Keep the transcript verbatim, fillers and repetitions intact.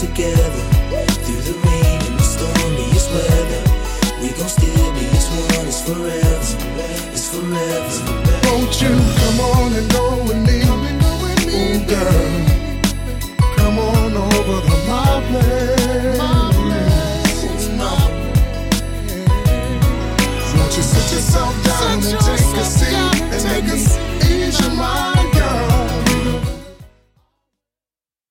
together. Through the rain and the stormiest weather, we gon' still be as one. It's forever, it's forever. Won't you come on and go with me? Ooh, girl, come on over to my place. Won't you sit yourself down and take a seat and make me ease your mind?